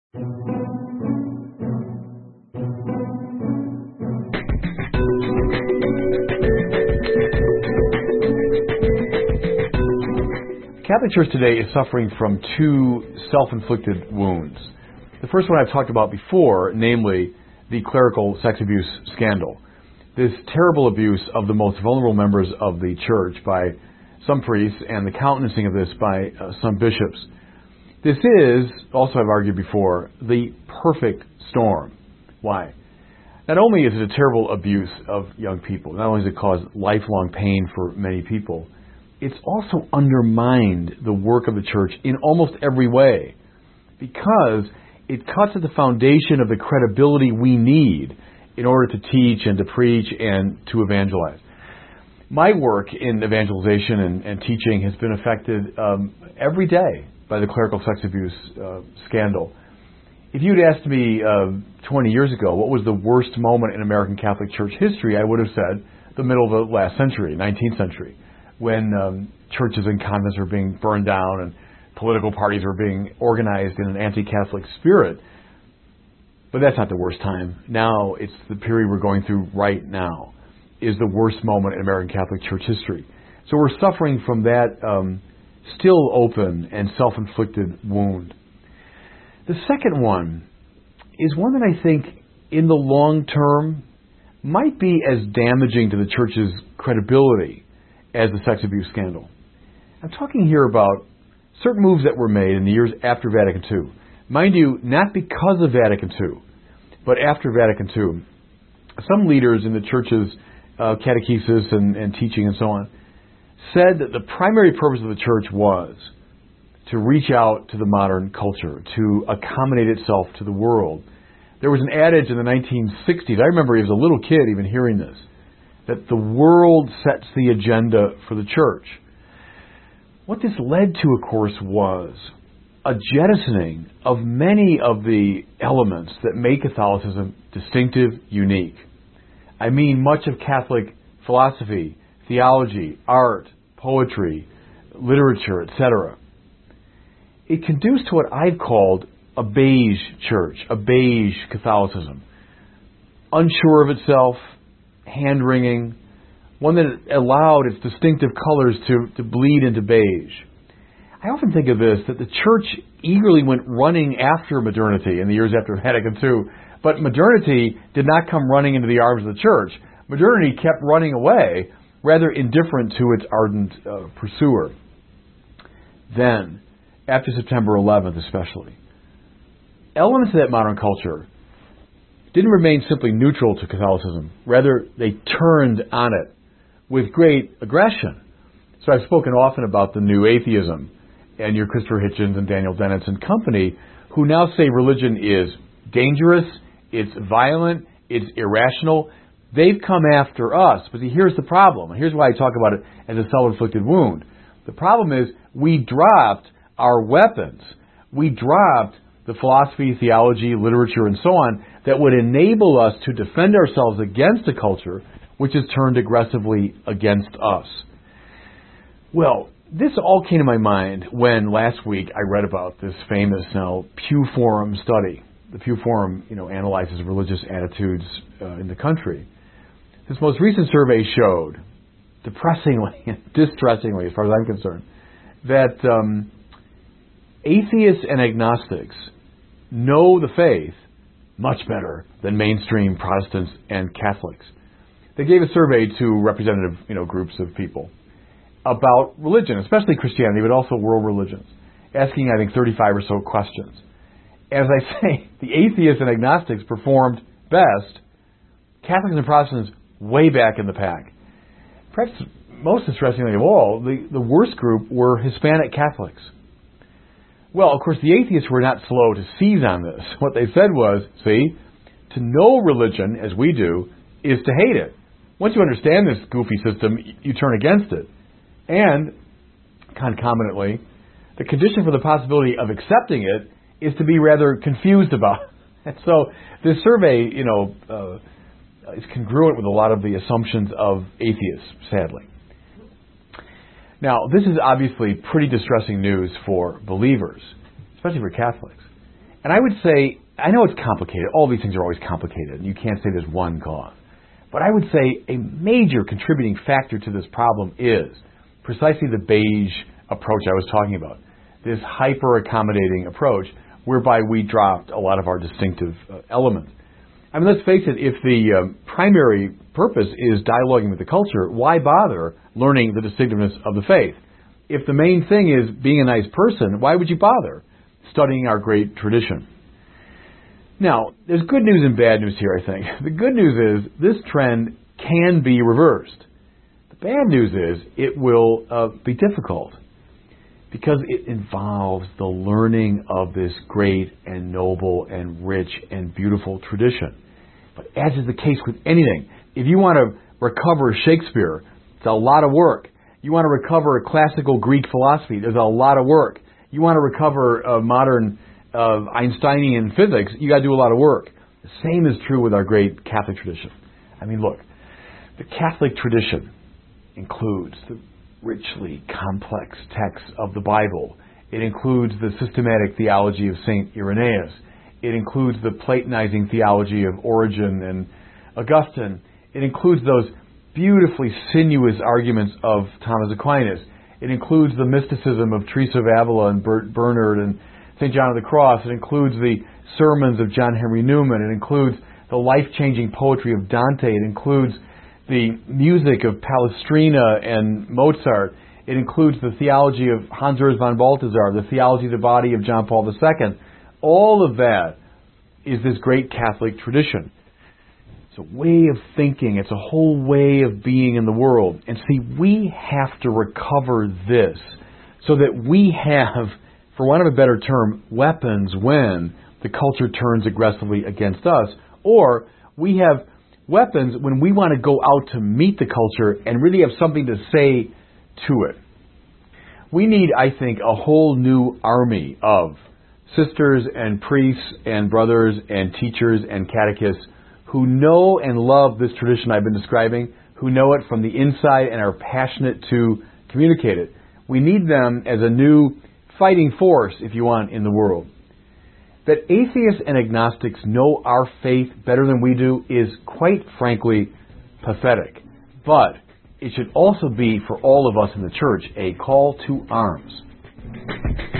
Catholic Church today is suffering from two self-inflicted wounds. The first one I've talked about before, namely the clerical sex abuse scandal. This terrible abuse of the most vulnerable members of the church by some priests and the countenancing of this by some bishops. This is, also I've argued before, the perfect storm. Why? Not only is it a terrible abuse of young people, not only does it cause lifelong pain for many people, it's also undermined the work of the church in almost every way because it cuts at the foundation of the credibility we need in order to teach and to preach and to evangelize. My work in evangelization and teaching has been affected every day by the clerical sex abuse scandal. If you'd asked me 20 years ago what was the worst moment in American Catholic Church history, I would have said the middle of the last century, 19th century, when churches and convents were being burned down and political parties were being organized in an anti-Catholic spirit. But that's not the worst time. Now it's the period we're going through right now is the worst moment in American Catholic Church history. So we're suffering from that still open and self-inflicted wound. The second one is one that I think in the long term might be as damaging to the church's credibility as the sex abuse scandal. I'm talking here about certain moves that were made in the years after Vatican II. Mind you, not because of Vatican II, but after Vatican II. Some leaders in the church's catechesis and teaching and so on said that the primary purpose of the church was to reach out to the modern culture, to accommodate itself to the world. There was an adage in the 1960s, I remember as a little kid even hearing this, that the world sets the agenda for the church. What this led to, of course, was a jettisoning of many of the elements that make Catholicism distinctive, unique. I mean much of Catholic philosophy, theology, art, poetry, literature, etc. It conduced to what I've called a beige church, a beige Catholicism. Unsure of itself, hand-wringing, one that allowed its distinctive colors to bleed into beige. I often think of this, that the church eagerly went running after modernity in the years after Vatican II, but modernity did not come running into the arms of the church. Modernity kept running away, rather indifferent to its ardent pursuer. Then, after September 11th especially, elements of that modern culture didn't remain simply neutral to Catholicism. Rather, they turned on it with great aggression. So I've spoken often about the new atheism and your Christopher Hitchens and Daniel Dennett and company who now say religion is dangerous, it's violent, it's irrational. They've come after us. But see, here's the problem. And here's why I talk about it as a self-inflicted wound. The problem is we dropped our weapons. We dropped the philosophy, theology, literature, and so on that would enable us to defend ourselves against a culture which has turned aggressively against us. Well, this all came to my mind when last week I read about this famous now Pew Forum study. The Pew Forum, analyzes religious attitudes in the country. This most recent survey showed, depressingly and distressingly as far as I'm concerned, that atheists and agnostics know the faith much better than mainstream Protestants and Catholics. They gave a survey to representative, groups of people about religion, especially Christianity, but also world religions, asking, I think, 35 or so questions. As I say, the atheists and agnostics performed best. Catholics and Protestants way back in the pack. Perhaps most distressingly of all, the worst group were Hispanic Catholics. Well, of course, the atheists were not slow to seize on this. What they said was, see, to know religion, as we do, is to hate it. Once you understand this goofy system, you turn against it. And, concomitantly, the condition for the possibility of accepting it is to be rather confused about it. And so this survey, is congruent with a lot of the assumptions of atheists, sadly. Now, this is obviously pretty distressing news for believers, especially for Catholics. And I would say, I know it's complicated. All these things are always complicated, and you can't say there's one cause. But I would say a major contributing factor to this problem is precisely the beige approach I was talking about. This hyper-accommodating approach whereby we dropped a lot of our distinctive elements. I mean, let's face it, if the primary purpose is dialoguing with the culture, why bother learning the distinctiveness of the faith? If the main thing is being a nice person, why would you bother studying our great tradition? Now, there's good news and bad news here, I think. The good news is this trend can be reversed. The bad news is it will be difficult because it involves the learning of this great and noble and rich and beautiful tradition. But as is the case with anything, if you want to recover Shakespeare, it's a lot of work. You want to recover classical Greek philosophy, there's a lot of work. You want to recover modern Einsteinian physics, you got to do a lot of work. The same is true with our great Catholic tradition. I mean, look, the Catholic tradition includes the richly complex texts of the Bible. It includes the systematic theology of St. Irenaeus. It includes the Platonizing theology of Origen and Augustine. It includes those beautifully sinuous arguments of Thomas Aquinas. It includes the mysticism of Teresa of Avila and Bernard and St. John of the Cross. It includes the sermons of John Henry Newman. It includes the life-changing poetry of Dante. It includes the music of Palestrina and Mozart. It includes the theology of Hans Urs von Balthasar, the theology of the body of John Paul II. All of that is this great Catholic tradition. It's a way of thinking. It's a whole way of being in the world. And see, we have to recover this so that we have, for want of a better term, weapons when the culture turns aggressively against us, or we have weapons when we want to go out to meet the culture and really have something to say to it. We need, I think, a whole new army of sisters and priests and brothers and teachers and catechists who know and love this tradition I've been describing, who know it from the inside and are passionate to communicate it. We need them as a new fighting force, if you want, in the world. That atheists and agnostics know our faith better than we do is, quite frankly, pathetic. But it should also be, for all of us in the church, a call to arms.